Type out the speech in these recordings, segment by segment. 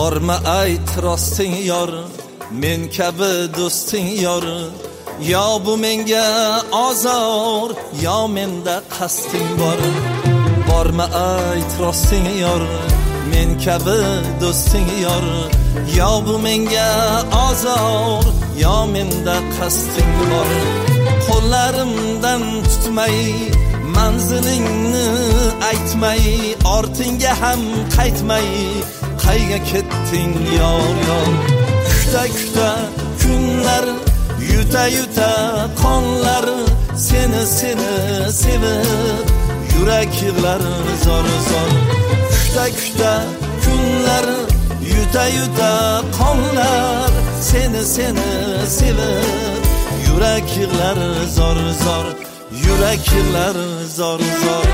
borma ayt rosting yor, men kabi do'sting yor. Yo bu menga ozor, yo menda qasding bor. Borma ayt rosting yor, men kabi do'sting yor. Yo bu menga ozor, yo menda qasding bor. Qo'llarimdan tutmay, manzilingni aytmay, ortingga ham qaytmay, qayga ketding yor yor. Kuta kuta kunlar, yuta yuta qonlar, seni sevib yurak yig'lar zor zor. Kuta kuta kunlar, yuta yuta qonlar, seni sevib yurak yig'lar zor zor, yurak yig'lar zor zor.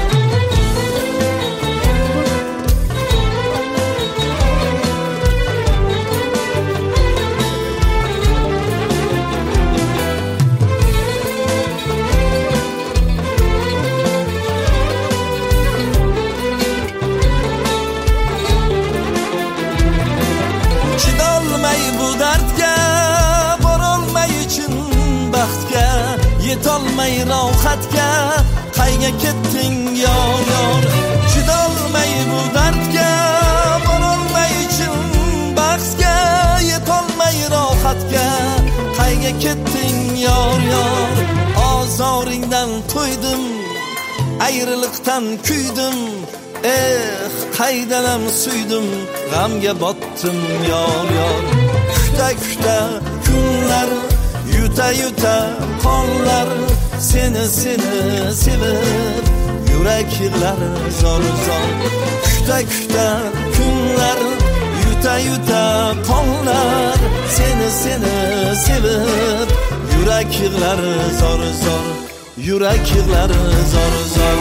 Bu dardga borolmay chin baxtga, yetolmay rohatga, qayga ketding yor yor. Chidolmay bu dardga borolmay chin baxtga, yetolmay rohatga, qayga ketding yor yor. Ozoringdan to'ydim, ayriliqdan kuydim, qaydanam suydim, g'amga botdim yor yor. Kuta kuta kunlar, yuta yuta qonlar, seni sevib yurak yig'lar zor zor. Kuta kuta kunlar, yuta yuta qonlar, seni sevib yurak yig'lar zor zor, yurak yig'lar zor zor.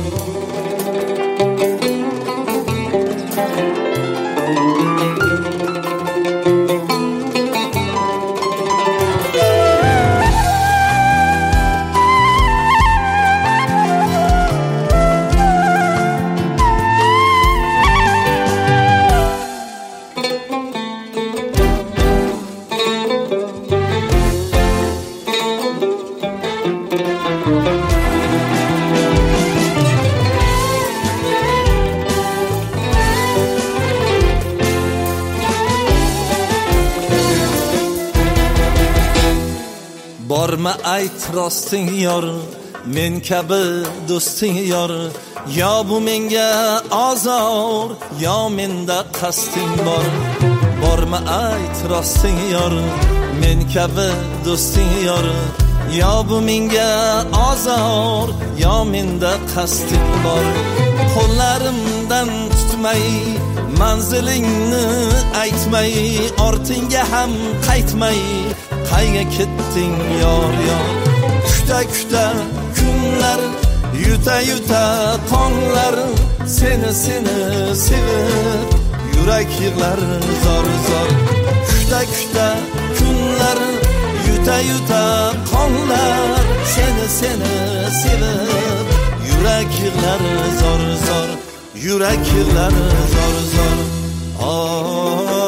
Borma ayt rosting yor, men kabi do'sting yor. Yo bu menga ozor, yo menda qasding bor. Borma ayt rosting yor, men kabi do'sting yor. Yo bu menga ozor, yo menda qasding bor. Qo'llarimdan tutmay, manzilingni aytmay, ortingga ham qaytmay, qayga ketding yor yor. Kuta kuta kunlar, yuta yuta qonlar, seni sevib yurak yig'lar zor zor. Kuta kuta kunlar, yuta yuta qonlar, seni sevib yurak yig'lar zor zor, yurak yig'lar zor zor.